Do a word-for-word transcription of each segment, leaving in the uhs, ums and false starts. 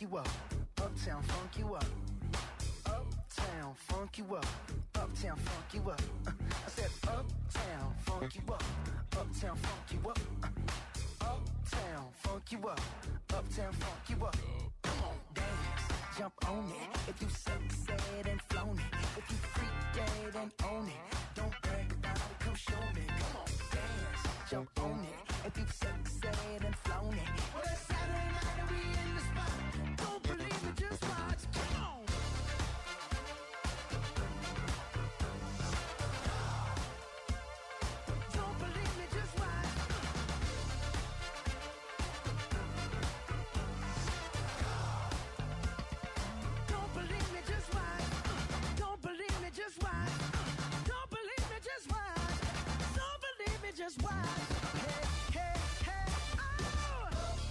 you up. Uptown funk you up. Uptown funk you up. Uptown funk you up. Uh, I said uptown funk you up. Uptown funk you up. Uh, uptown funk you up. Uptown funk you up. Come on, dance, jump on it. If you succeed and flown it. If you freak dead and own it. Don't brag about it, come show me. Come on, dance, jump on it. If you succeed and flown it. Well, it's Saturday night and we in the spot. Don't believe me, just watch. Come on. Don't believe me, just watch. Don't believe me, just watch. Don't believe me, just watch. Don't believe me, just watch. Don't believe me, just watch. Hey, hey, hey, oh!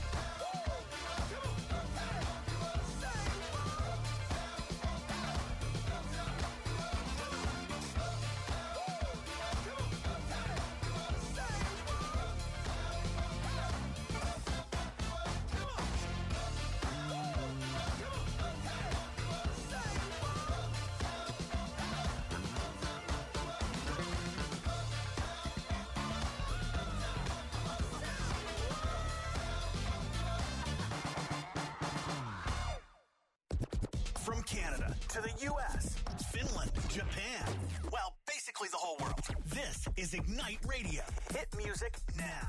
From Canada to the U S, Finland, Japan, well, basically the whole world. This is Ignite Radio. Hit music now.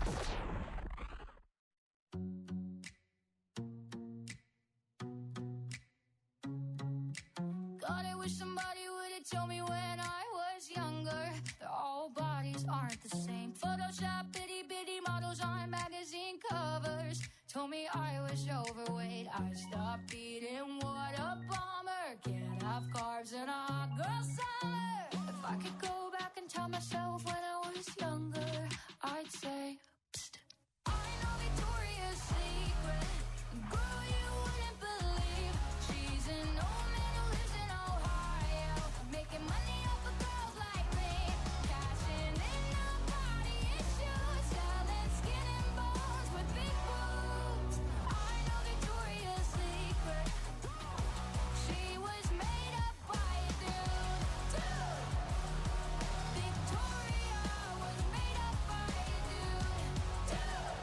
God, I wish somebody would have told me when I was younger that all bodies aren't the same. Photoshop itty bitty models on magazine covers told me I was overweight. I stopped eating, what a bummer. Can't have carbs in a hot girl summer. If I could go back and tell myself when I was younger, I'd say, psst, I know Victoria's Secret. Girl, you wouldn't believe she's an old man who lives in Ohio, making money off of girls like me, cashing in on body issues, selling skin and bones with big boobs. I know Victoria's Secret. She was made up by a dude, dude. Victoria was made up by a dude, dude.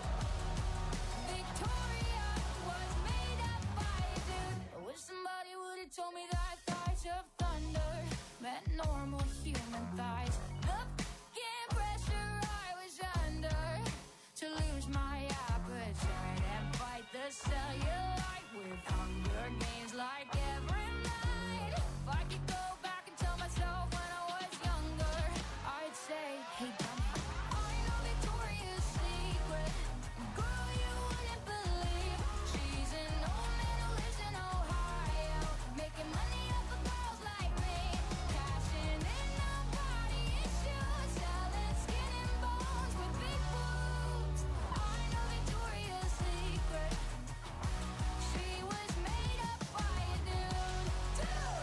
Victoria was made up by a dude. I wish somebody would have told me that thighs of thunder meant normal human thighs. The f***ing pressure I was under to lose my appetite and fight the cellulite with Hunger Games like every night. If I could go back and tell myself when I was younger, I'd say, hey dummy, I know Victoria's Secret. Girl, you wouldn't believe she's an old man who lives in Ohio, making money off of girls like me, cashing in on body issues, selling skin and bones with big boobs. I know Victoria's Secret. She was made up by a dude, dude.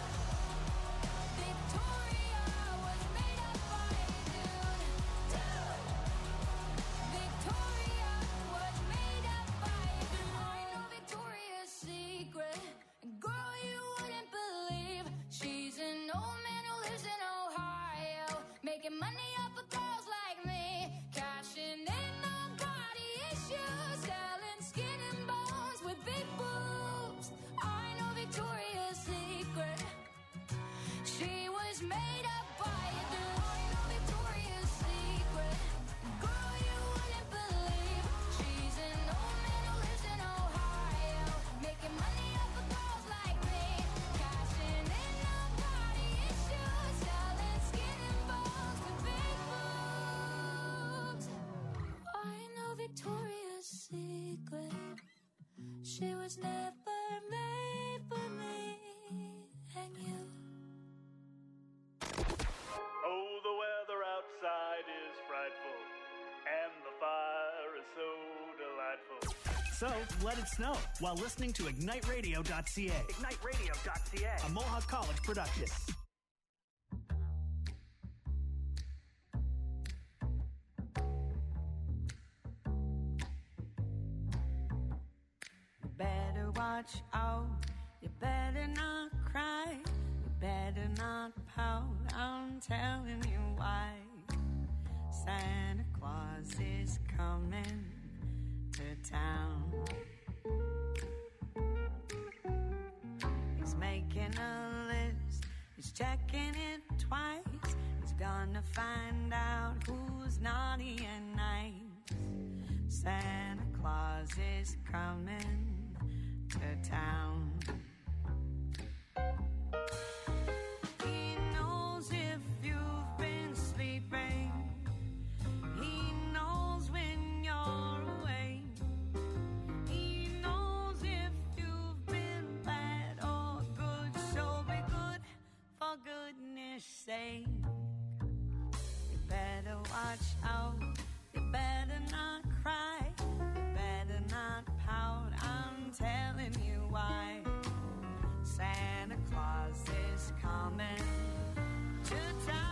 Victoria was made up by a dude, dude. Victoria was made up by a dude. I know Victoria's Secret. Girl, you wouldn't believe she's an old man who lives in Ohio, making money off of girls like me, cashing in on body issues, selling skin and bones with big boobs. I know Victoria's Secret. She was made up by a dude. I know Victoria's Secret. Girl, you wouldn't believe she's an old man who lives in Ohio, making money off of girls like me, cashing in on body issues, selling skin and bones with big boobs. I know Victoria's Secret. She was never made for me and you. Oh, the weather outside is frightful, and the fire is so delightful. So, let it snow while listening to ignite radio dot c a. ignite radio dot c a, a Mohawk College production. Better watch out. You better not cry. You better not pout. I'm telling you why. Santa Claus is coming to town. He's making a list. He's checking it twice. He's gonna find out who's naughty and nice. Santa Claus is coming to town. He knows if you've been sleeping. He knows when you're away. He knows if you've been bad or good. So be good, for goodness sake. You better watch out. You better not cry. You better not pout. I'm telling you why. Santa Claus is coming to town.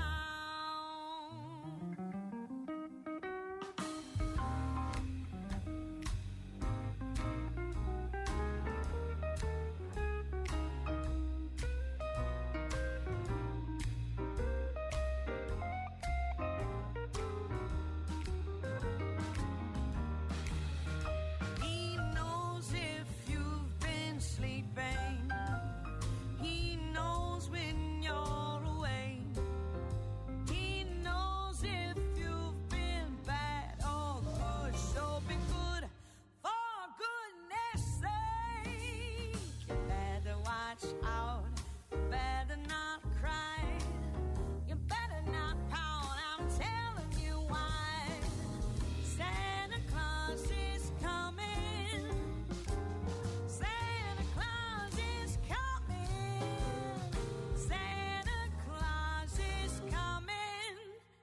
He knows if you've been sleeping. He knows when you're away. He knows if you've been bad or good. So be good, for goodness sake. You better watch out. You better not cry. You better not pout. I'm telling you why. Santa Claus is coming. Santa Claus is coming. Santa Claus is coming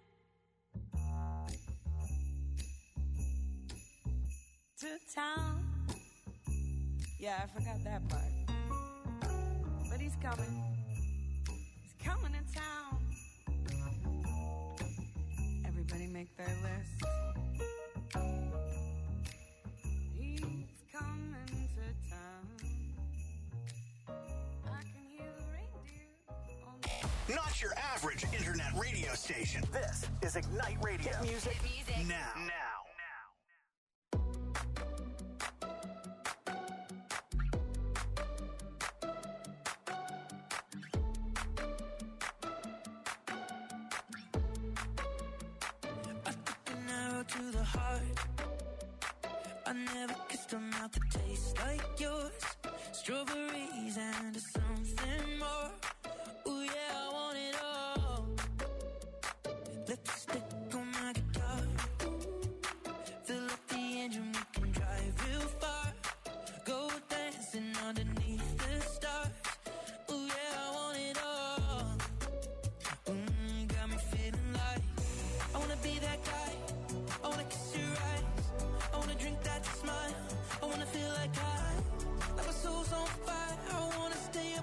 to town. Yeah, I forgot that part. But he's coming. He's coming to town. Everybody make their list. He's coming to town. I can hear the reindeer on the... Not your average internet radio station. This is Ignite Radio. Hit music, now. Now. I took an arrow to the heart. I never kissed a mouth that tastes like yours. Strawberries and something more. Ooh yeah, I want it all. Lipstick on my guitar. Fill up the engine, we can drive real far. Go dancing underneath the stars. Ooh yeah, I want it all. Mm, got me feeling like I wanna be that guy. I wanna kiss your eyes. I wanna drink that smile. I wanna feel like I, like my soul's on fire. I wanna stay up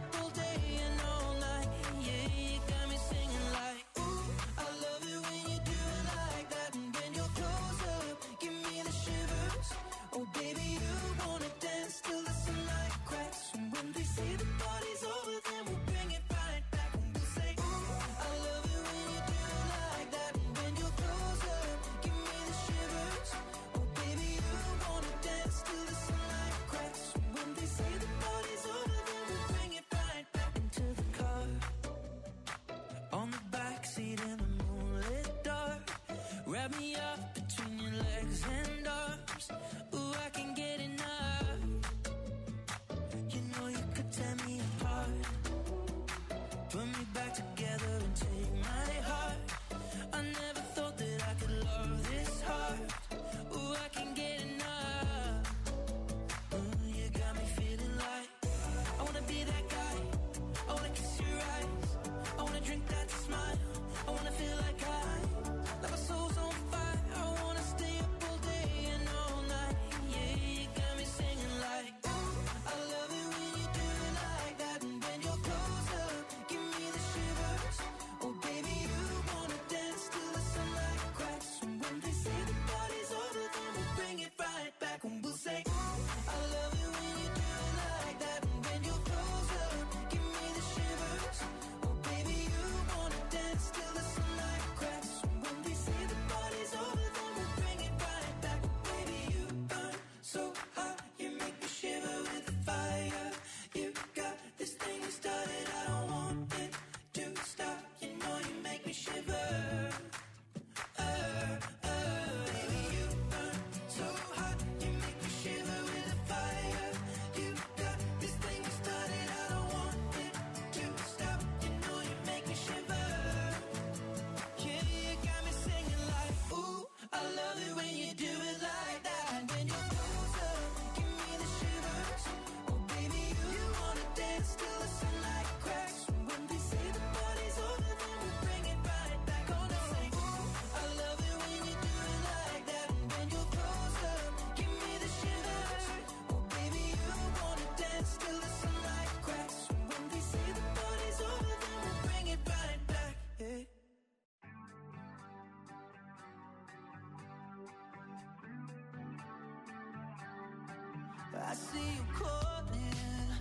I see you calling.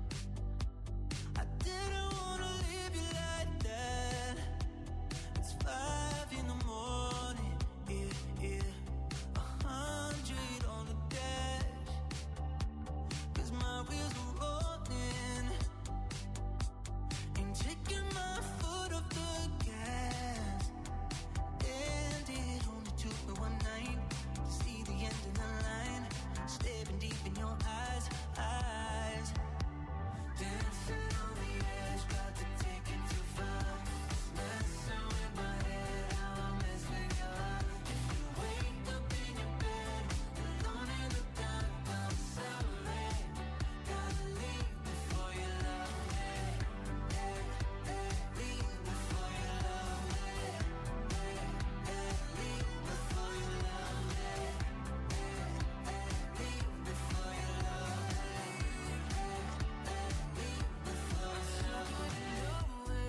I didn't wanna leave you like that. It's five in the morning, yeah, yeah. A hundred on the dash, 'cause my wheels are rolling. Ain't taking my foot off the gas. And it only took me one night to see the end of the line. Staring deep in your eyes, eyes. Dancing on the edge, about to take it too far. Messing with my head, how I mess with your heart. If you wake up in your bed, alone in the dark, I'm sorry. Gotta leave before you love me. Leave before you love me. Leave before you love me. Leave before you love me. Leave before you love me.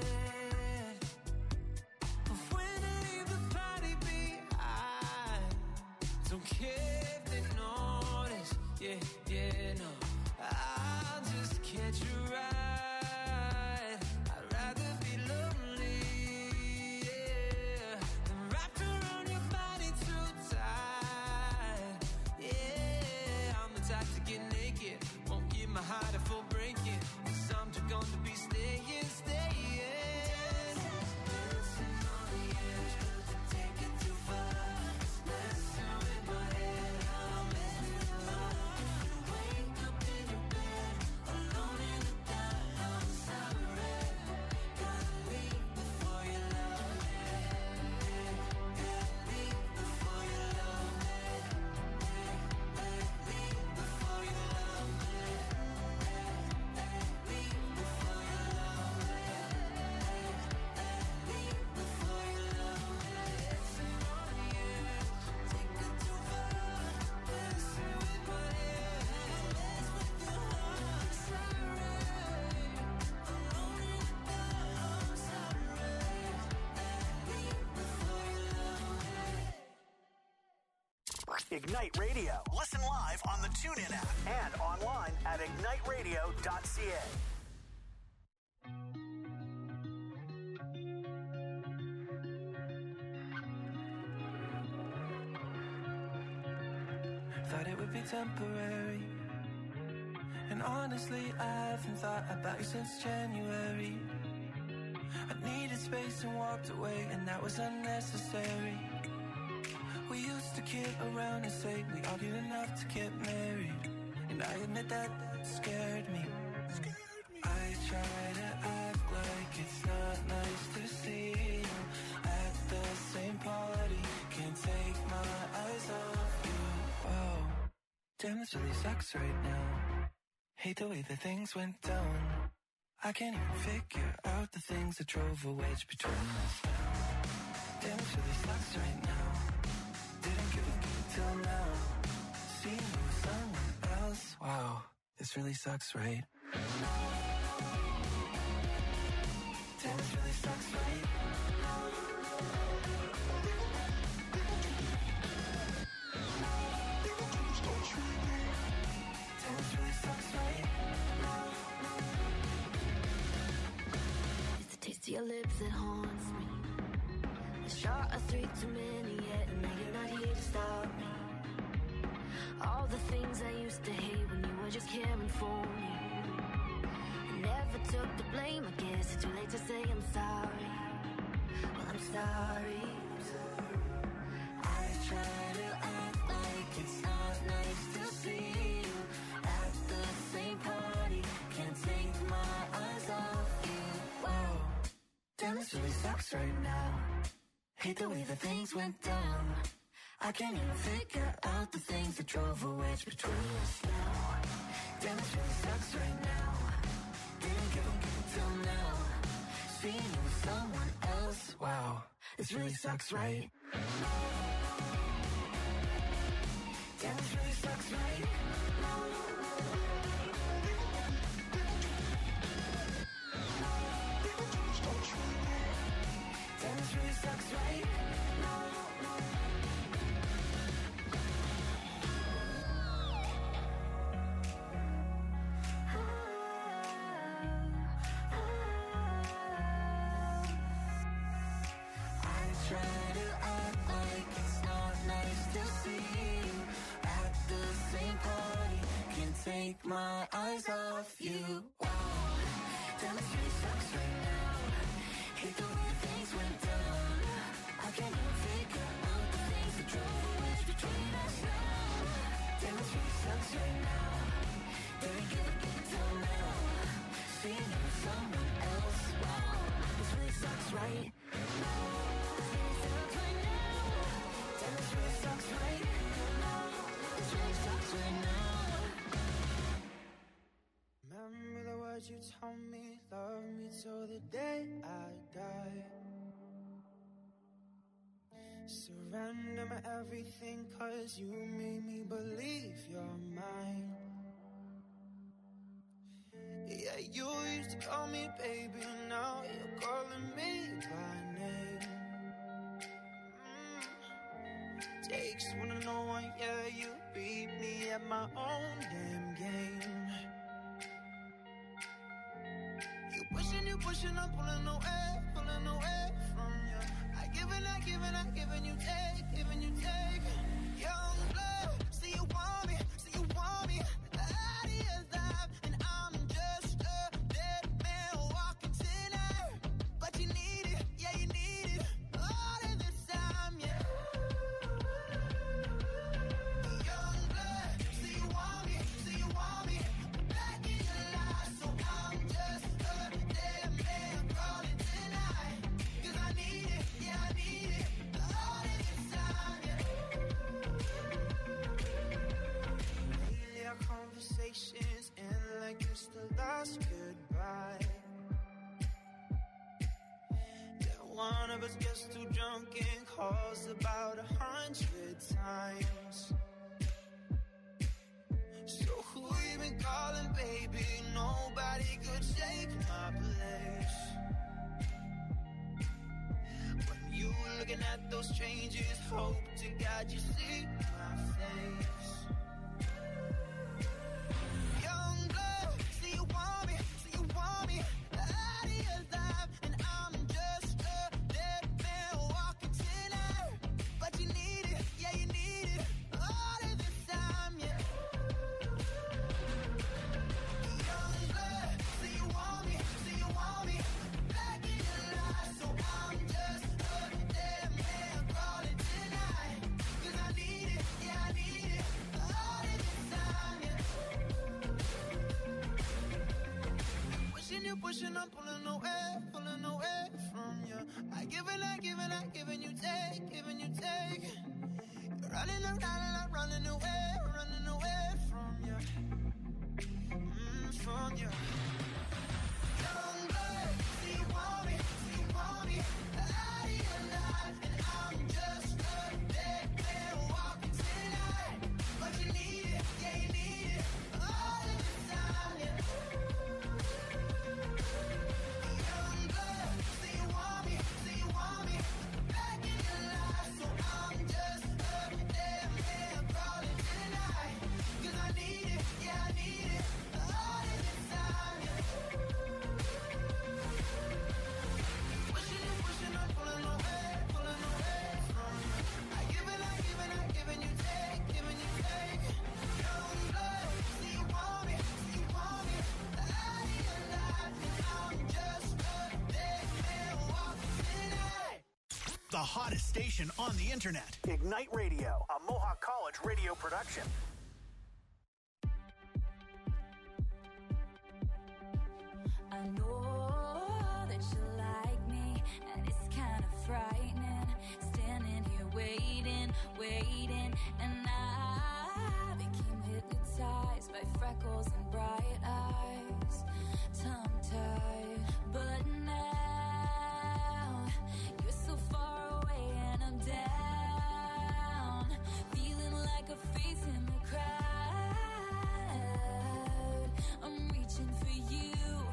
When I leave the party behind, don't care if they notice. Yeah, yeah, no. I'll just catch a ride. I'd rather be lonely, yeah, than wrapped around your body too tight. Yeah, I'm the type to get naked, won't give my heart a full breaking, 'cause I'm too gone to be staying, staying. Dancing on the edge, about to take it too far. Messing with my head, how I mess with your heart. If you wake up in your bed, alone in the dark, I'm sorry. Gotta leave before you love me. Leave before you love me. Leave before you love me. Leave before you love me. Leave before you love me. Dancing on the edge, take it too far. Messing with my head, mess with your heart. Sorry, alone in the dark, I'm sorry. Leave before you love me. Ignite Radio. Listen live on the TuneIn app and online at ignite radio dot c a. Thought it would be temporary, and honestly I haven't thought about you since January. I needed space and walked away, and that was unnecessary. We used to kid around and say we argued enough to get married, and I admit that scared me. I try to act like it's not nice to see you at the same party. Can't take my eyes off you. Wow, damn, this really sucks right now. Hate the way that things went down. I can't even figure out the things that drove a wedge between us now. Damn, this really sucks right now. Didn't give a give till now. Seeing you with someone else. Wow, this really sucks, right? Damn, this really sucks, right? Damn, this really sucks, right? It's the taste of your lips that haunts me. A shot of three too many yet, and now you're not here to stop me. All the things I used to hate when you were just caring for me. I never took the blame, I guess it's too late to say I'm sorry. Well, I'm sorry. I try to act like it's not nice to see you at the same party. Can't take my eyes off you. Wow, damn, this really sucks right now. Hate the way that things went down. I can't even figure out the things that drove a wedge between us now. Damn, this really sucks right now. Didn't give a give till now. Seeing you with someone else. Wow, this really sucks, right? Damn, this really sucks, right? Damn, this really sucks, right? take my eyes off you. Wow, damn, this really sucks right now. Hate the way things went down. I can't even figure out the things that drove a wedge between us now. Damn, this really sucks right now. Better give it, get it down now. Seeing you with someone else. Wow, this really sucks right now. This really sucks right now. Damn, this really sucks right now. This really sucks right now. Remember the words you told me, love me till the day I die. Surrender my everything, cause you made me believe you're mine. Yeah, you used to call me baby, now you're calling me by name. mm. Takes one to know one, yeah, you beat me at my own damn game. You pushing, you pushing, I'm pulling away, pulling away from you. I give and I give and I give and you take, giving you take. Young blood, see you want me, see you want me. Out of your life, and I'm just a dead man walking tonight. But you need it, yeah, you need it. All of this time, yeah. Young blood, see you want me, see you want me. Back in your life, so I'm just a dead man calling tonight. Cause I need it, yeah, I need it. All of this time, yeah. Lately our conversations end like it's the last goodbye. Then one of us gets too drunk and calls about a hundred times. So who you been calling, baby? Nobody could take my place. When you looking at those changes, hope to God you see my face. Young blood, see you want me, see you want me. Out of your life, and I'm just a dead man walking tonight. But you need it, yeah, you need it. All of this time, yeah. Young blood, see you want me, see you want me. Back in your life, so I'm just a dead man calling tonight. Cause I need it, yeah, I need it. All of this time, yeah. Pushing you, pushing, I'm pulling away, pulling away from you. I give and I give and I give and you take, giving you take. You're running around and I'm running away, running away from you. Mm, from you. Young blood, see you want me, see you want me. Out of your life, and I'm just a dead man walking tonight. But you need it, yeah, you need it. All of this time, yeah. Young blood, see you want me, see you want me. Back in your life, so I'm just a dead man calling tonight. Cause I need it, yeah, I need it. All of this time, yeah. Pushing you, pushing, I'm pulling away, pulling away from you. I give and I give and I give and you take, giving you take. Young blood, see you want me, see you want me. Out of your life, and I'm just a dead man walking tonight. The hottest station on the internet. Ignite Radio, a Mohawk College radio production. I know that you like me, and it's kind of frightening. Standing here waiting, waiting, and I became hypnotized by freckles and bright eyes, tongue-tied. But now you're so far away and I'm down, feeling like a face in the crowd. I'm reaching for you,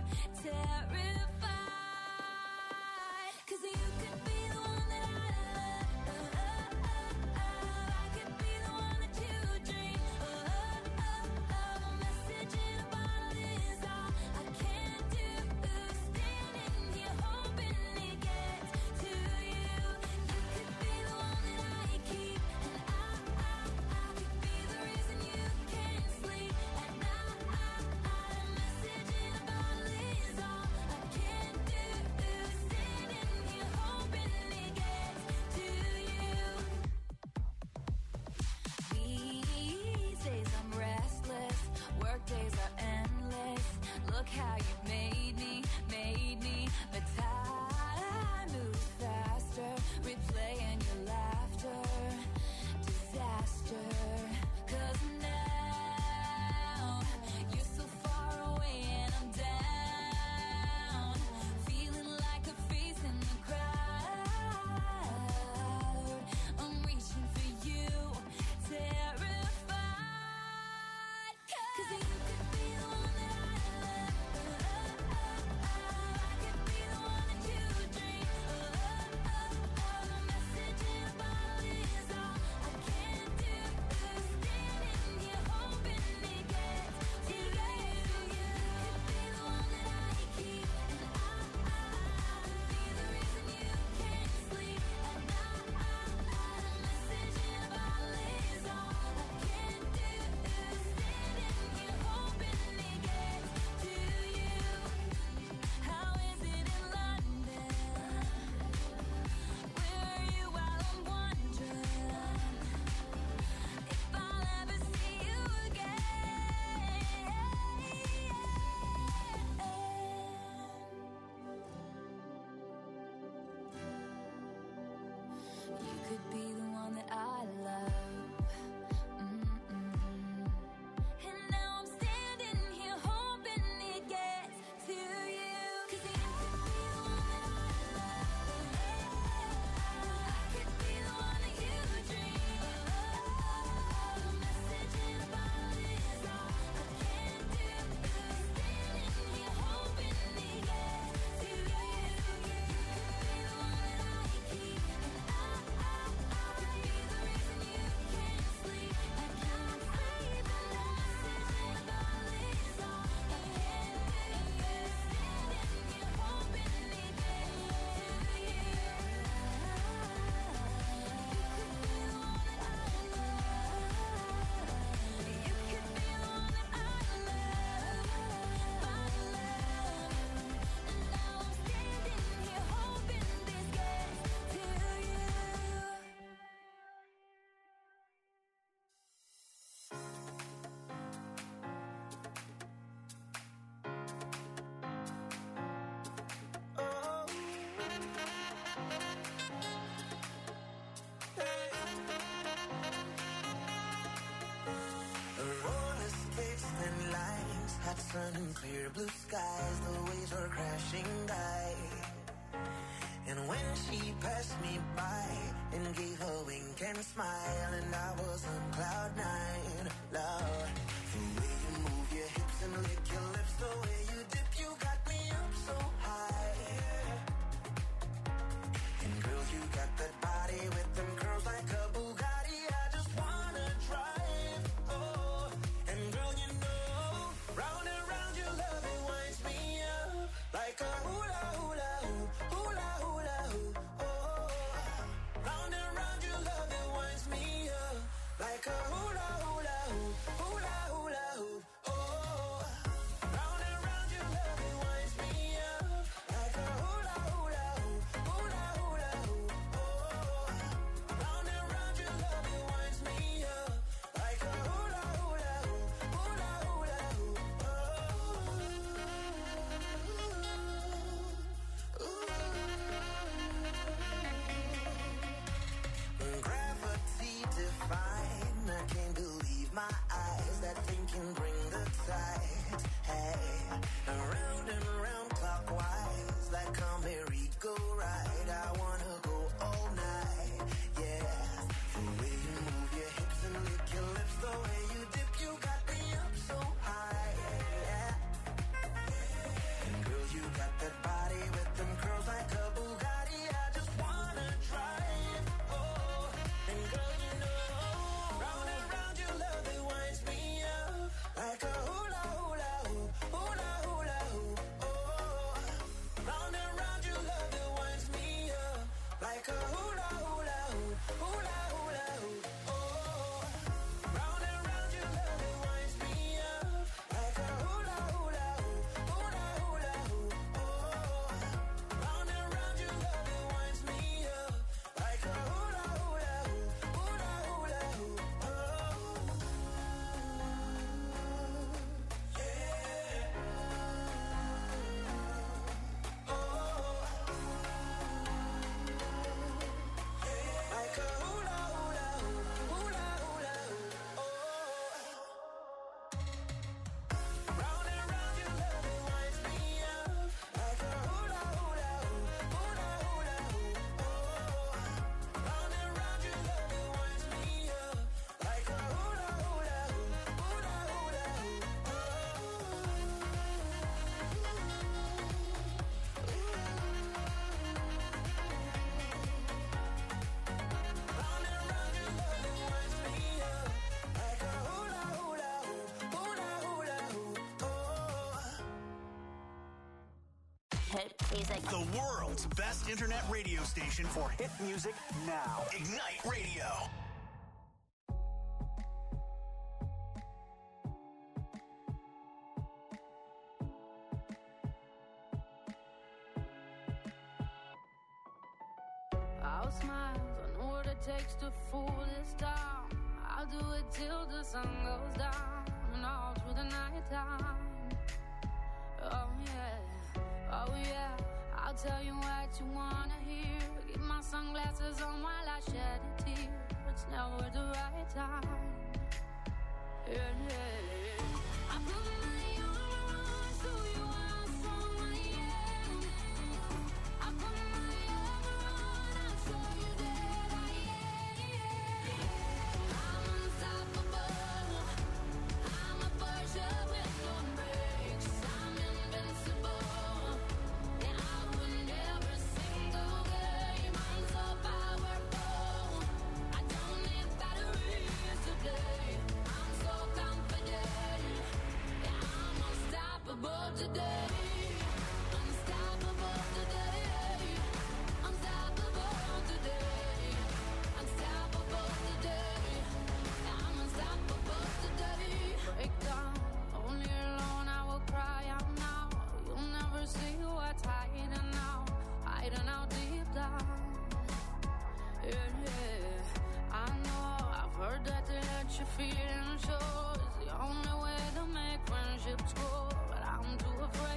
terrified. Cause you could be the one that I love. I could be the one that you dream of. A message in a bottle sun and clear blue skies, the waves were crashing by. And when she passed me by and gave a wink and smile, and I was on cloud nine, Lord, the way you move your hips and lick your lips, the way you dip, you got me up so high. And girl, you got that body with them curls like a Bugatti, I just wanna drive, oh. And girl, you know, round and round your love, it winds me up like a hula hula hoop, hula hula hoop, oh. Round and round your love, it winds me up like a hula hula hoop, hula hula hoop, oh. Round and round your love, it winds me up like a hula hula hoop, hula hula hoop, oh. Round and round your love, it winds me up like a hula hula hoop, hula hula hoop, oh. Gravity define, I can't believe my eyes, that thing can bring the tide. Hey, around and round clockwise, like a merry-go-ride, I wanna go all night, yeah. The way you move your hips and lick your lips, the way you dip, you got me up so high, yeah. And girl, you got that body with them curls like a Bugatti, I just wanna drive, oh. And girl, you know, round and round your love, it winds me up like a hula hula hoop, hula hula hoop, oh. Round and round your love, it winds me up like a hula hula hoop, hula hula hoop, oh. Round and round your love, it winds me up like a hula hula hoop, hula hula hoop, oh. Round and round your love, it winds me up like a hula hula hoop, hula hula hoop, oh. Like a hula hula hoop, hula hula hoop, oh. Round and round your love, it winds me up like a hula hula hoop, hula hula hoop, oh. Round and round your love, it winds me up like a hula hula hoop, hula hula hoop, Round and round your love, it winds me up like a hula hula hoop, hula hula hoop, oh. Hit music. The world's best internet radio station for hit music now. Ignite Radio. I'll smile, I know what it takes to fool this town. I'll do it till the sun goes down and all through the night time. Oh yeah, oh yeah, I'll tell you what you wanna hear. Keep my sunglasses on while I shed a tear. It's never the right time. Yeah, yeah. I put my armor on so you are strong, I am. I put my armor on, I'll show you that I am. I'm unstoppable. I'm a Porsche with no brakes. I'm invincible. Yeah, I win every single game. I'm so powerful. I don't need batteries today. I'm so confident. Yeah, I'm unstoppable today. Unstoppable today. Unstoppable today. Unstoppable today. Yeah, I'm unstoppable today. Break down, only alone I will cry out now. You'll never see what's hiding now, hiding out deep down. Yeah, yeah. I know, I've heard that to let you feel and show is the only way to make friendships grow, but I'm too afraid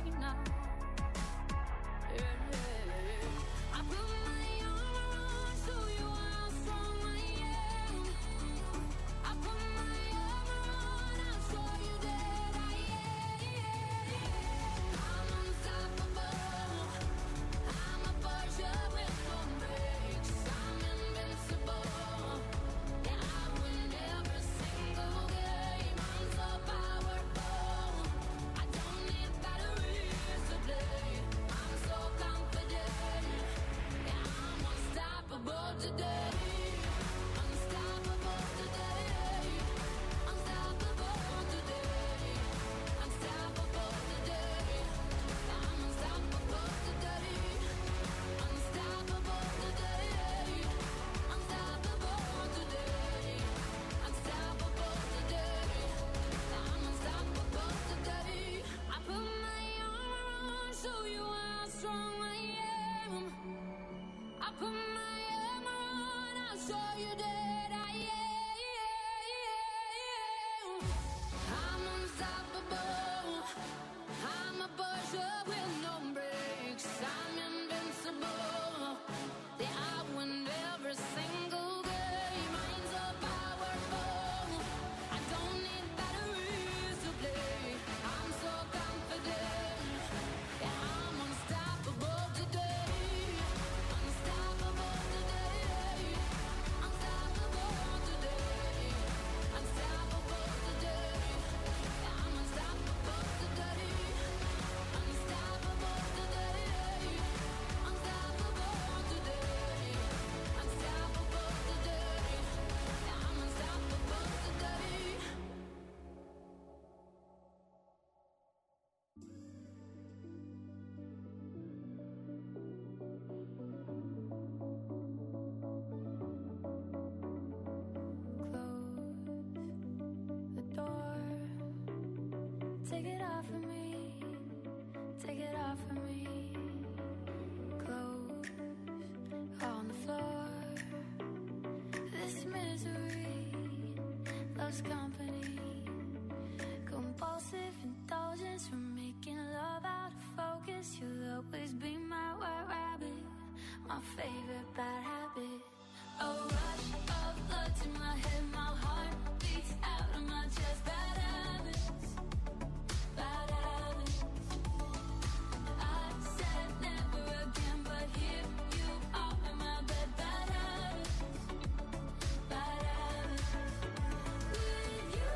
loves company. Compulsive indulgence from making love out of focus. You'll always be my white rabbit, my favorite bad habit. A rush of blood to my head, my heart beats out of my chest. Bad habits, bad habits. I said never again, but here you are in my bed. Bad habits, bad habits. With you,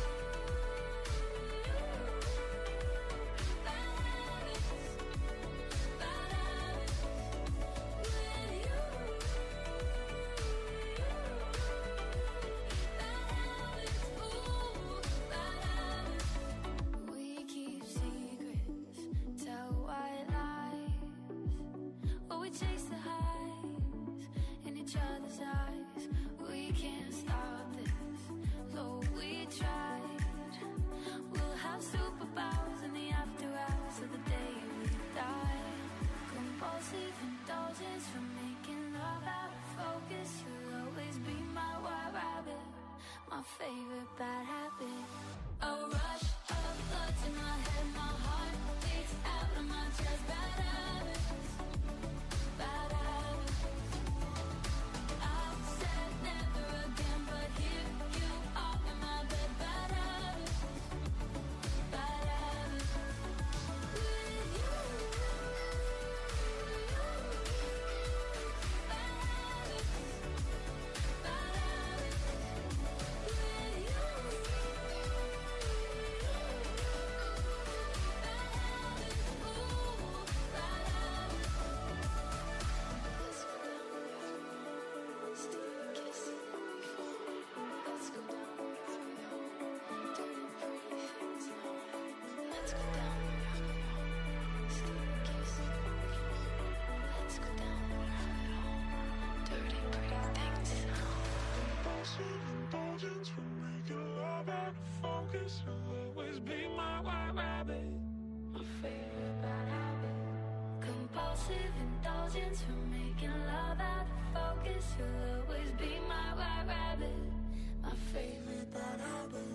bad habits, bad habits. With you, bad habits, ooh, bad habits. We keep secrets, tell white lies. Oh, we chase the highs in each other's eyes. We can't stop this, though we tried. We'll have superpowers in the after hours of the day we die. Compulsive indulgence from making love out of focus. You'll always be my white rabbit, my favorite bad habit. A rush of blood to my head, my heart beats out of my chest. Bad habits, bad habits. I said never again, but here you are in my bed. Bad habits, bad habits. With you, bad habits, bad habits. With you, bad habits, ooh, bad habits. Let's go down, steal a kiss before. Let's go down, dirty pretty things now. Let's go down, steal a kiss before. Let's go down, dirty pretty things now. Compulsive indulgence from making love out of focus. You'll always be my white rabbit, My favorite bad habit. Compulsive indulgence from making love out of focus. You'll always be my white rabbit, my favorite bad habit.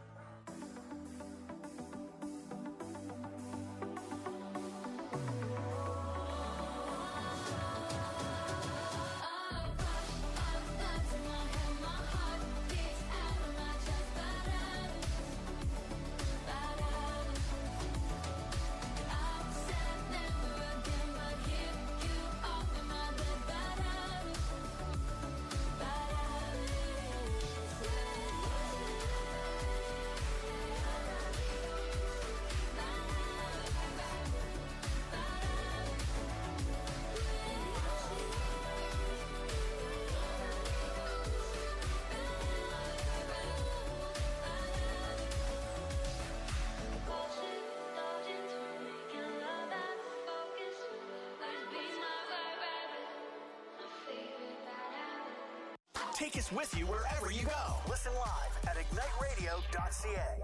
Take us with you wherever you go. Listen live at ignite radio dot c a.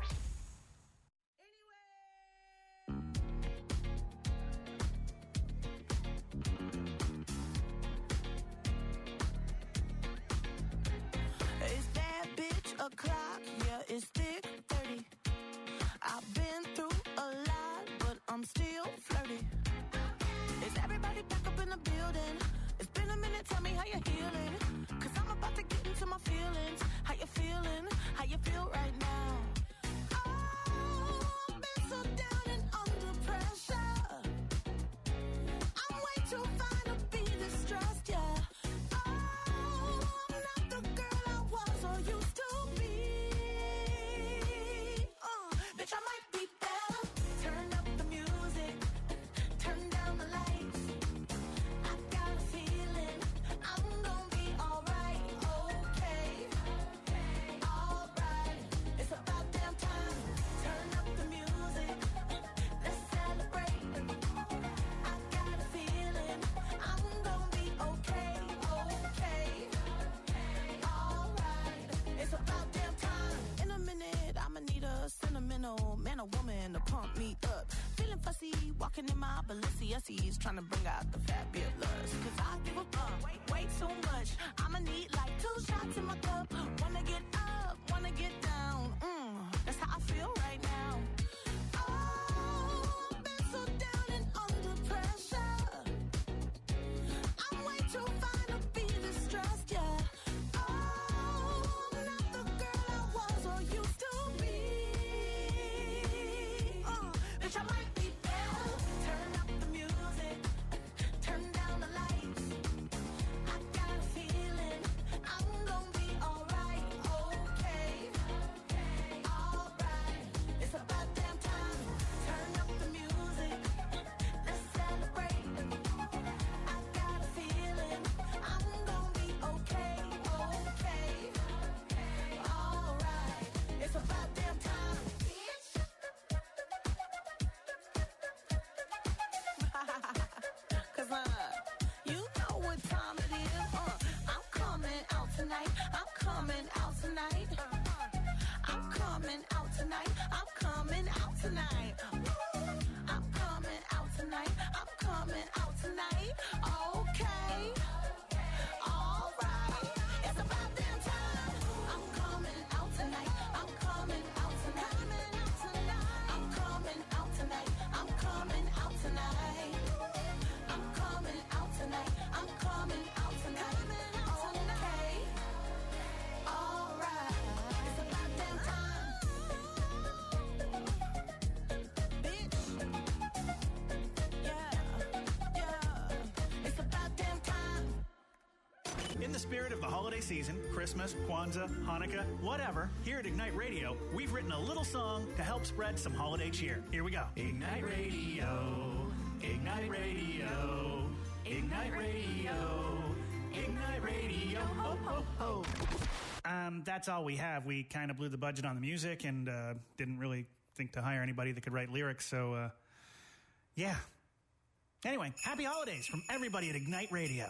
Is that bitch o'clock? Yeah, it's thick thirty. I've been through a lot, but I'm still flirty. Is everybody back up in the building? It's been a minute, tell me how you're healing. Cause I'm about to get into my feelings. How you feeling? How you feel right now? Oh, I've been so down and under pressure. I'm way too fine to be distressed, yeah. Oh, I'm not the girl I was or used to be. Uh, bitch, I might be better. Turn up the music, turn down the lights. I got a feeling I'm gonna be alright, okay, alright. It's about damn time. Turn up the music, let's celebrate. I got a feeling I'm gonna be okay, okay, alright. It's about damn time. In a minute, I'ma need a sentimental man or woman to pump me up. Feeling fussy, walking in my Balenciennes, trying to bring out the fabulous. Cause I give a fuck way, way too much. I'ma need like two shots in my cup. Wanna get up, wanna get down. Mm, that's how I feel right now. Oh, I've been so down and under pressure. I'm way too fine to be distressed, yeah. Oh, I'm not the girl I was or used to be. Uh, bitch, I might be better. Turn up the music, turn down the lights. I got a feeling I'm gonna be alright, okay, alright. It's about damn time. Turn up the music, let's celebrate. I got a feeling I'm gonna be okay, okay, alright. It's about damn time. Cause uh, you know what time it is. Uh, I'm coming out tonight. I'm coming out tonight. I'm coming out tonight. I'm coming out tonight. I'm coming out tonight. I'm coming out tonight. Okay. Alright. It's about damn time. I'm coming out tonight. I'm coming out tonight. I'm coming out tonight. I'm coming out tonight. I'm coming out tonight. I'm coming out tonight. Okay. Alright. It's about damn time. Bitch. Yeah. Yeah. It's about damn time. In the spirit of the holiday season, Christmas, Kwanzaa, Hanukkah, whatever, here at Ignite Radio, we've written a little song to help spread some holiday cheer. Here we go. Ignite Radio, Ignite Radio, Ignite Radio, Ignite Radio, ho, ho, ho. Um, that's all we have. We kind of blew the budget on the music and uh, didn't really think to hire anybody that could write lyrics, so, uh, yeah. Anyway, happy holidays from everybody at Ignite Radio.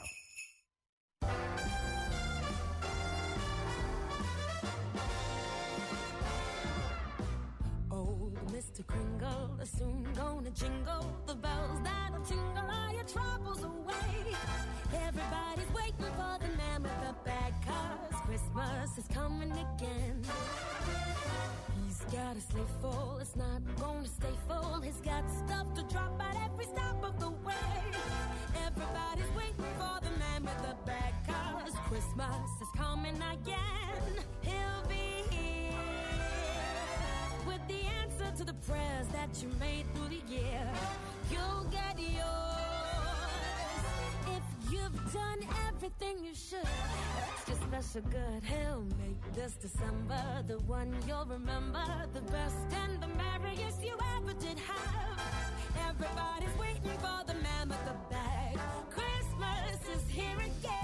Old Mister Kringle is soon gonna jingle the bells that'll tingle all your troubles away. Everybody's waiting for the man with the bag, 'cause Christmas is coming again. He's got a sleigh full, it's not gonna stay full. He's got stuff to drop at every stop of the way. Everybody's waiting for the man with the bag, 'cause Christmas is coming again. He'll be here with the answer to the prayers that you made through the year. You'll get yours if you've done everything you should. Extra special good, he'll make this December the one you'll remember, the best and the merriest you ever did have. Everybody's waiting for the man with the bag. Christmas is here again.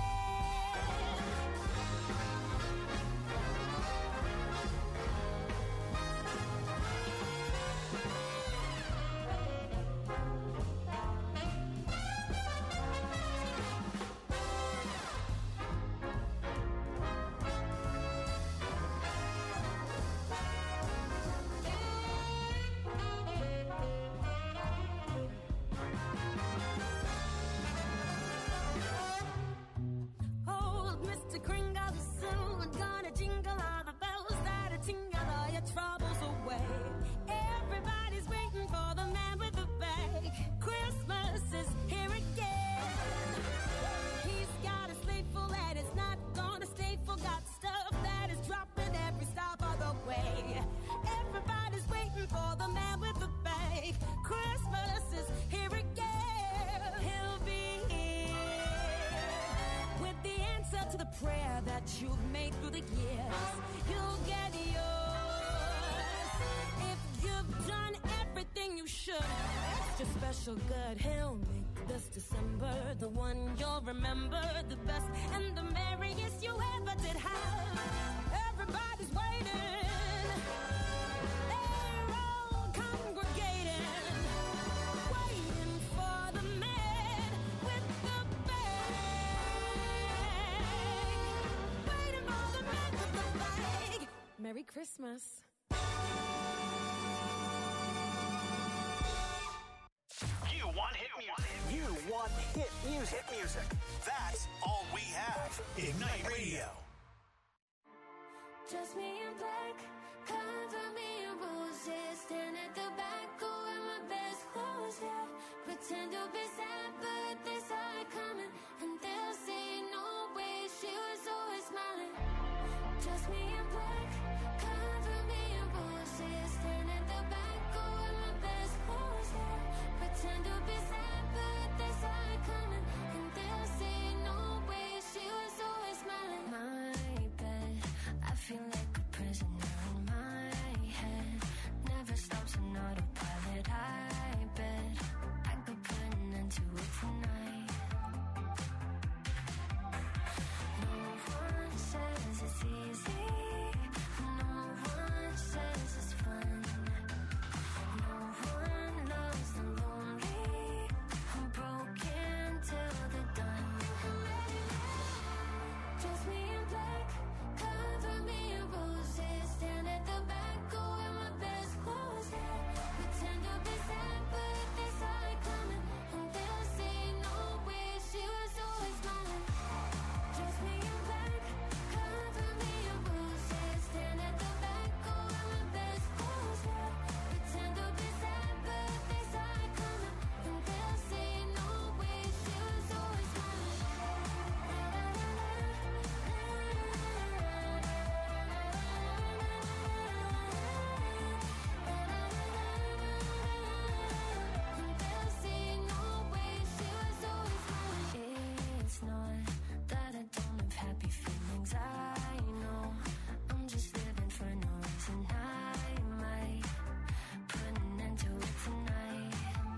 Old Mister Kringle is soon gonna jingle all the bells that'll tingle all your troubles away. Everybody's waiting for the man with the bag. Christmas is here again. He's got a sleigh full and it's not gonna stay full. Got stuff that is dropping every stop of the way. Everybody's waiting for the man with the bag. Christmas is here again. He'll be here with the answer to the prayer that you've made through the years. You'll get yours if you've done everything you should. Extra special good, he'll make this December the one you'll remember, the best and the merriest you ever did have. Everybody's waiting. They're all congregating, waiting for the man with the bag. Waiting for the man with the bag. Merry Christmas. You want hit music. You want hit music. Hit music. That's all we have. Ignite Radio. Just me in black, cover me in roses. Stand at the back, go wear my best clothes, yeah. Pretend to be sad, but they saw it coming. And they'll say no way, she was always smiling. Just me in black, cover me in roses. Stand at the back, go wear my best clothes, yeah. Pretend to be sad, but they saw it coming. And they'll say no way, she was always smiling. My bed, I feel like a prisoner in my head. Never stops an autopilot. I bet I could put an end to it tonight. No one says it's easy. No one says it's fun. No one loves the lonely. I'm broken till they're done. Just me in black, cover me in roses. Stand at the back, go wear my best clothes, yeah. Pretend to be sad, but they saw it coming. And they'll say no way, she was always smiling. Just me in black, cover me in roses. Stand at the back, go wear my best clothes, yeah. Pretend to be sad, but they saw it coming. And they'll say no way, she was always smiling. It's not that I don't have happy feelings, I know. I'm just living for no reason. I might put an end to it tonight.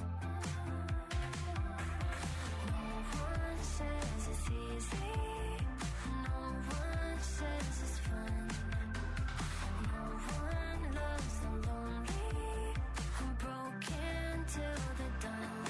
No one says it's easy. No one says it's fun. No one loves the lonely. I'm broken till they're done.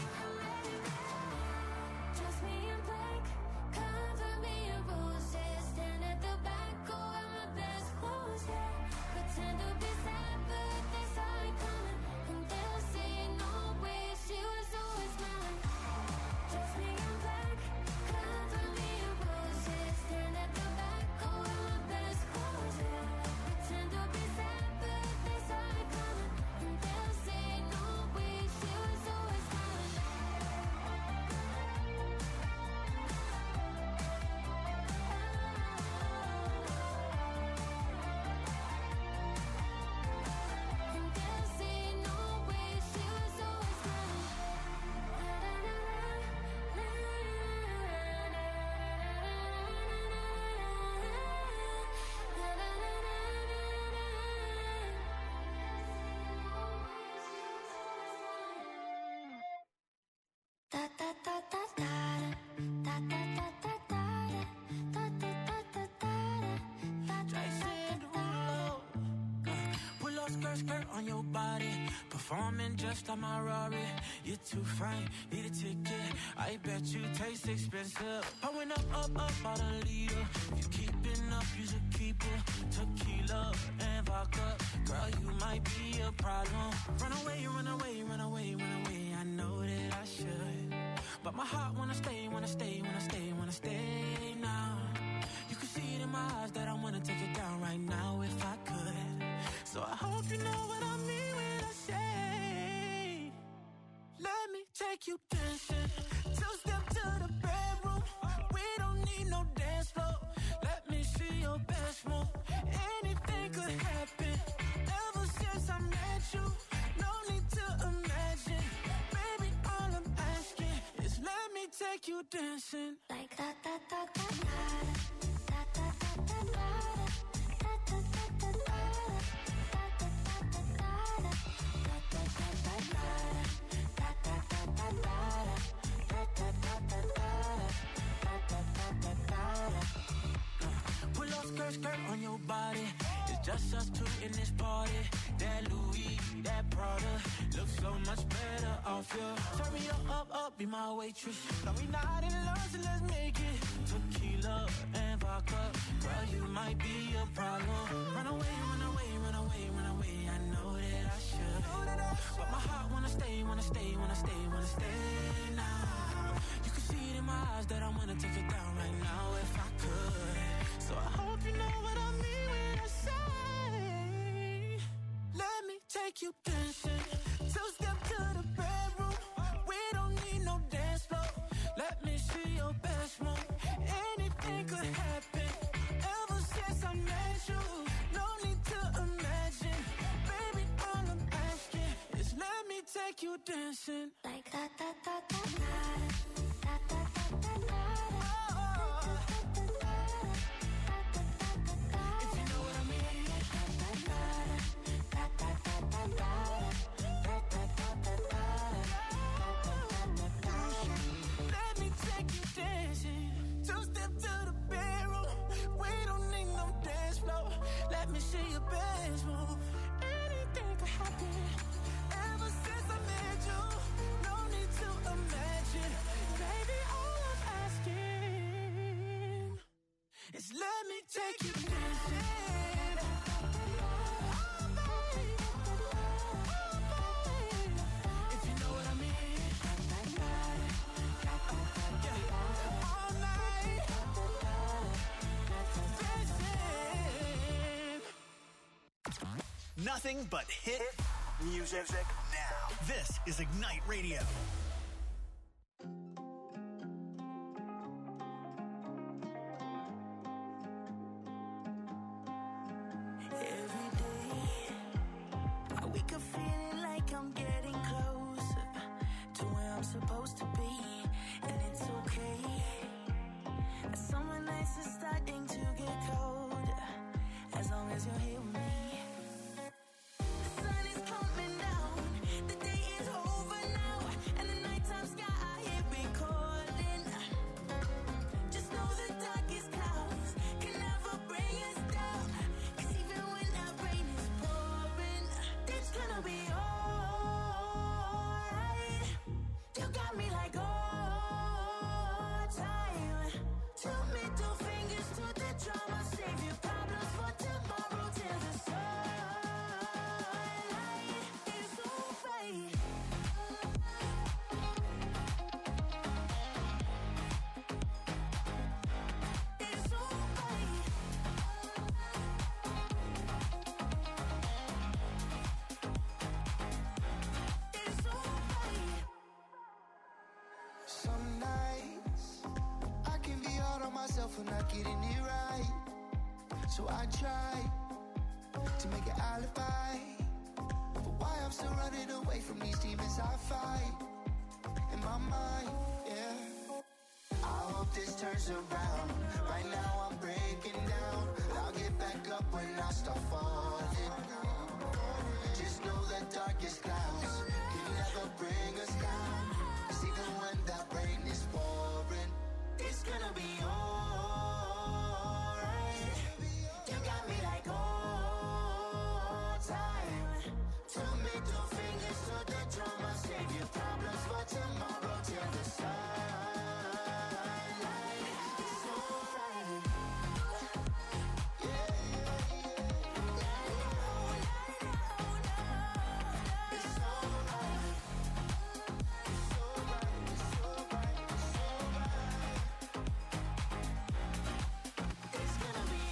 Just me in black, cover me in roses. Stand at the back, go wear my best clothes, yeah. Pretend to be sad, but they saw it coming. And they'll say no way, she was always smiling. Just me in black, cover me in roses. Stand at the back, go wear my best clothes, yeah. Pretend to be sad, but they saw it coming. And they'll say no way, she was always smiling. And they'll say no way, she was always Da da da da da da da da da da da da da da Cinderella. Pull up skirt, skirt on your body. Performing just like my Rari. You're too fine, need a ticket. I bet you taste expensive. Pouring up, up, up, out a leader. If you keeping up, you should keep it. Tequila and vodka. Girl, you might be a problem. Run away, run away, run away, run away. I know that I should. But my heart wanna stay, wanna stay, wanna stay, wanna stay now. You can see it in my eyes that I wanna take it down right now if I could. So I hope you know what I mean when I say, let me take you dancing. Two step to the bedroom. We don't need no dance floor. Let me see your best move. Anything could happen. Ever since I met you, no need to imagine. Baby, all I'm asking is let me take you dancing. like da da da da da da da da da da da da da da da. Pull up skirt, skirt on your body. It's just us two in this party. That Louis, that Prada looks so much better off you. Turn me up, up, up, be my waitress. No, we not in love, so let's make it. Tequila and vodka. Girl, you might be a problem. Run away, run away, run away, run away. I know that I should. But my heart wanna stay, wanna stay, wanna stay, wanna stay now. You can see it in my eyes that I wanna take it down right now if I could. So I hope you know what I mean when I say say, let me take you dancing. Two step to the bedroom. We don't need no dance floor. Let me see your best move. Anything could happen. Ever since I met you, no need to imagine. Baby, all I'm asking is let me take you dancing. Like that, that, that, that, that. See your best move. Anything could happen. Ever since I met you, no need to imagine. Baby, all I'm asking is let me take you dancing. Oh, baby. Oh, baby. If you know what I mean. Yeah. All night. Nothing but hit music now. This is Ignite Radio. Every day, I wake up feeling like I'm getting closer to where I'm supposed to be, and it's okay. Summer nights are starting to get colder, as long as you're here with me. The sun is coming down, the day is over now, and the nighttime sky here recording. Just know the darkest clouds can never bring us down, 'cause even when that rain is pouring, it's gonna be alright. You got me like all time. Two middle fingers to the drama, save your problems for tomorrow till the sunlight is alright. It's alright. It's alright. Some nights I can be hard on myself for not getting it right. So I try to make an alibi, but why I'm still running away from these demons I fight in my mind, yeah. I hope this turns around. Right now I'm breaking down. I'll get back up when I start falling. Just know the darkest clouds can never bring us down, 'cause even when that rain is pouring, It's gonna be alright. You got me like all time. Two middle fingers to the drama, save your problems for tomorrow till the sunlight. It's alright. Yeah, yeah, yeah. It's alright. It's alright. It's alright. It's alright. It's gonna be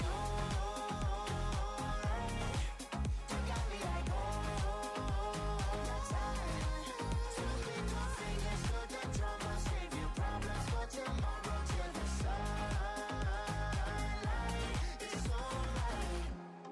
alright. You got me like all time. Two middle fingers to the drama, save your problems for tomorrow till the sunlight. It's alright.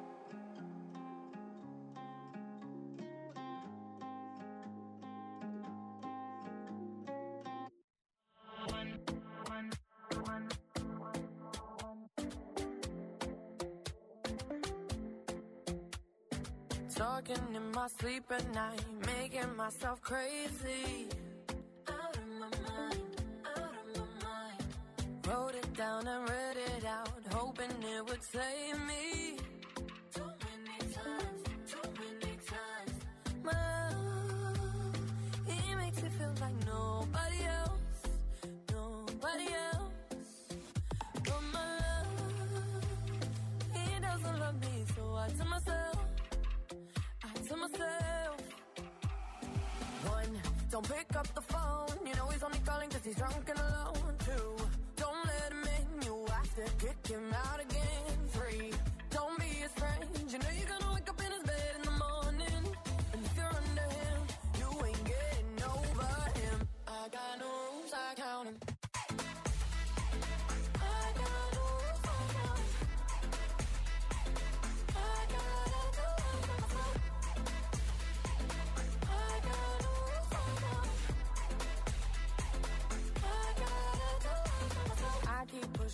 Talking in my sleep at night, making myself crazy. Out of my mind, out of my mind. Wrote it down and read it out, hoping it would save me. Too many times, too many times. My love, he makes me feel like nobody else, nobody else. But my love, he doesn't love me, so I tell myself, I tell myself. One, don't pick up the phone, you know he's only calling 'cause he's drunk and alone. Two, don't let him in, you have to kick him out again. Three, don't be his friend,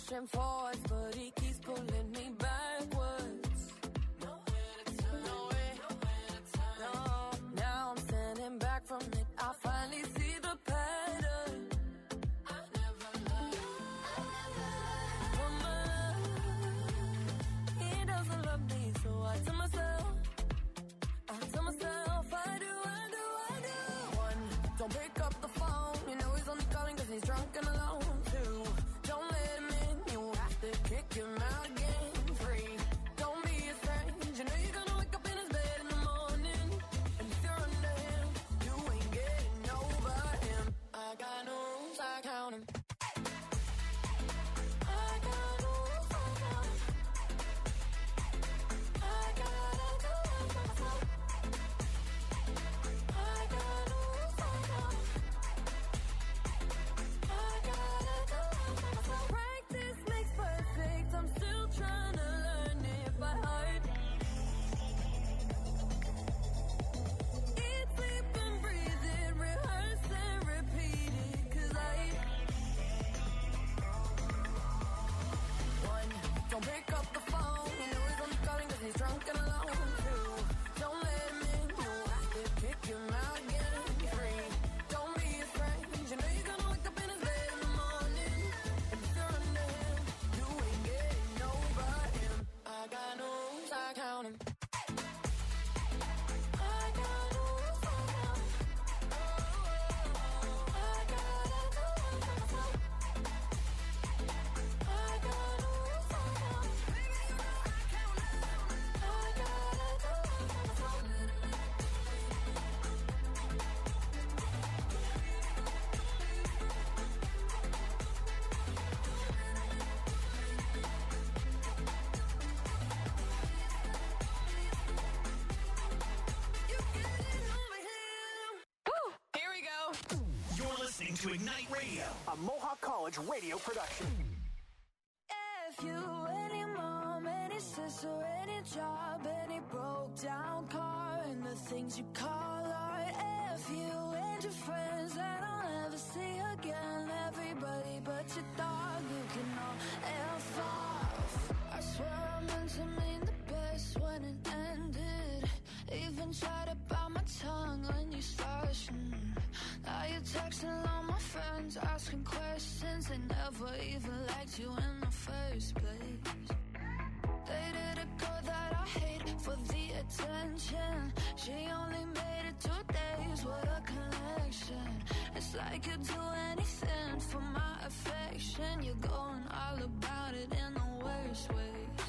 pushing forwards, but he keeps pulling me backwards. Nowhere to turn, nowhere, nowhere to turn. No, now I'm standing back from it. I finally see the pattern. I never learned. For my love, he doesn't love me, so I tell myself, I tell myself, I do, I do, I do. One, don't pick up the phone. You know he's only calling 'cause he's drunk and alone. Two, don't let him in. You have to kick him out again. Three, don't be a strange. You know you're gonna wake up in his bed in the morning. And if you're under him, you ain't getting over him. I got no rules, I count him. I got no rules, I count him. I gotta do it myself. I got no rules, I count him. I gotta do it myself. Practice makes perfect. I'm still trying to learn it by heart. Eat, sleep, and breathe it. Rehearse and repeat it. 'Cause I One, don't pick up the phone. You know he's only calling 'cause he's drunk and alone. Two, don't let him in. You have to kick him out again. Three, don't be a strange. You know you're gonna wake up in his bed in the morning. And if you're under him, you ain't getting over him. I got no rules, I count him. I got no rules, I count him. I gotta do it myself. I got no rules, I count him. Baby, you know I count him. I gotta do it myself. You getting over him. Woo! Here we go. You're listening to Ignite Radio, a Mohawk College radio production. If you, any mom, any sister, any job, any broke down car, and the things you call art. If you and your friends that I'll never see again, everybody but your dog, you can all F off. I swear I meant to mean the best when it ended. Even tried to bite my tongue when you started. Mm. Now you're texting all my friends, asking questions. They never even liked you in the first place. Dated a girl that I hate for the attention. She only made it two days, what a connection. It's like you'd do anything for my affection. You're going all about it in the worst ways.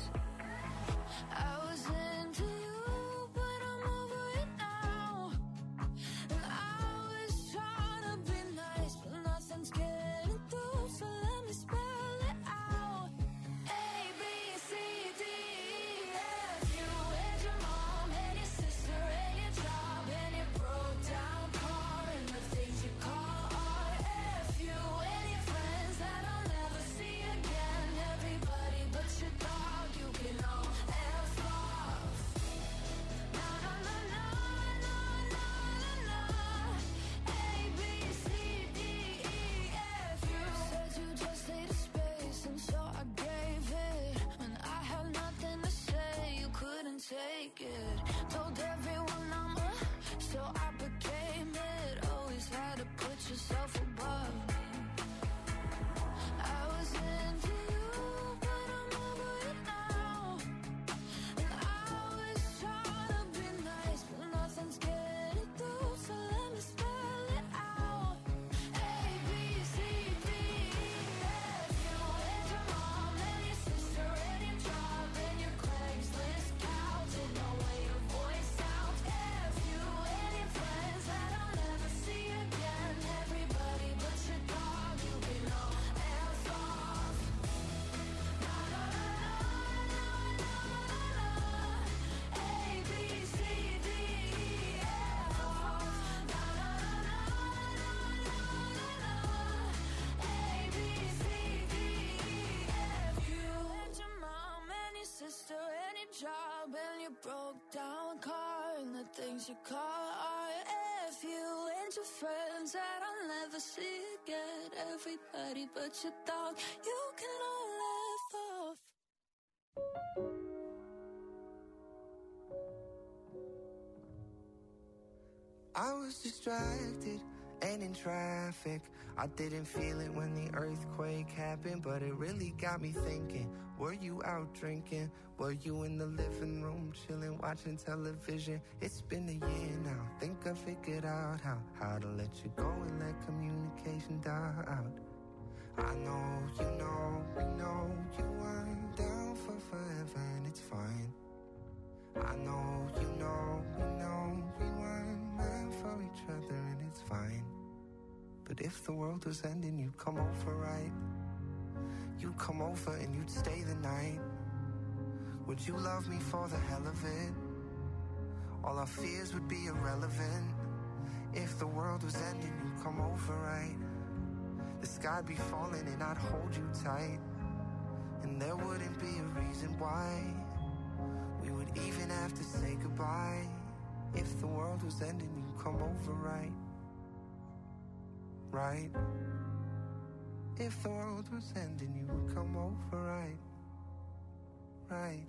I was into you, but I'm over it now. And I was trying to be nice, but nothing's getting through, so let me spell it out. A, B, C, D, E, F. You and your mom and your sister and your job and your broke down car and the things you call art. F you and your friends that I'll never see again. Everybody but your dog, you can all F off. No, no, no, no, no, no, no, no. A, B, C, D, E, F. You said you just needed space, and so I gave it. When I had nothing to say, you couldn't take it. Told everyone I'm a, so I became it. Always had to put yourself above me. I was into you, but I'm over it now. And I was trying to be nice, but nothing's getting through, so let me spell it out. A, B, C, D, E, F. You and your mom and your sister and your job and your Craigslist couch and the way your voice sounds. F you and your friends that I'll never see again. Everybody but your dog, you can all F off. No, no, no, no, no, no, no, no. A, B, C, D, E, F off. No, no, no, no, no, no, no, no. A, B, C, D, E, F. You and your mom and your sister and your job and your broke down car and the things you call art. F you and your friends that I'll never see again. Everybody but your dog, you can all I was distracted and in traffic. I didn't feel it when the earthquake happened, but it really got me thinking. Were you out drinking? Were you in the living room chilling, watching television? It's been a year now. Think I figured out how How to let you go and let communication die out. I know, you know, we know you weren't down for forever, and it's fine. I know, you know, we know we weren't meant for each other, and it's fine. But if the world was ending, you'd come over, right? You'd come over and you'd stay the night. Would you love me for the hell of it? All our fears would be irrelevant. If the world was ending, you'd come over, right? The sky'd be falling and I'd hold you tight. And there wouldn't be a reason why we would even have to say goodbye. If the world was ending, you'd come over, right? Right? If the world was ending, you would come over, right? Right?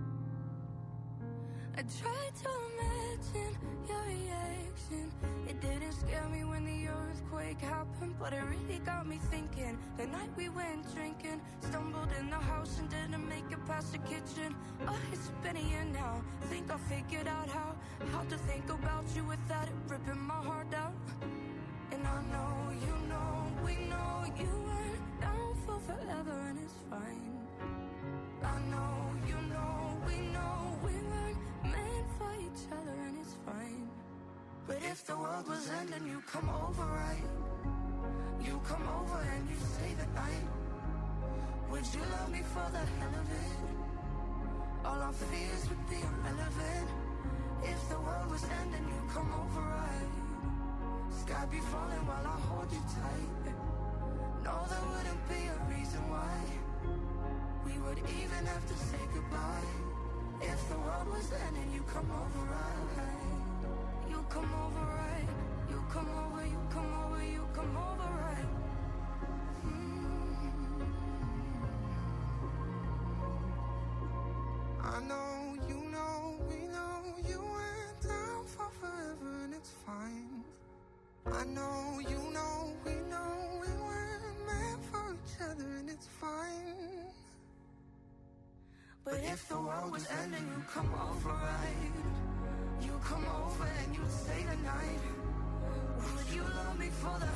I tried to imagine your reaction. It didn't scare me when the earthquake happened, but it really got me thinking. The night we went drinking, stumbled in the house and didn't make it past the kitchen. Oh, it's been a year now. Think I figured out how How to think about you without it ripping my heart out. And I know, you know, we know you weren't down for forever, and it's fine. I know, you know, we know we weren't meant for each other, and it's fine. But if the world was ending, you come over, right? You come over and you stay the night. Would you love me for the hell of it? All our fears would be irrelevant. If the world was ending, you come over, right? Sky be falling while I hold you tight. No, there wouldn't be a reason why we would even have to say goodbye. If the world was ending, you come over, right? You come over, right? You come over, you come over, you come over, right? Mm. I know, you know, we know you went down for forever, and it's fine. I know, you know, we know we weren't meant for each other, and it's fine. But if the world was ending, you come over, right? You come over and you stay the night. Would you love me for the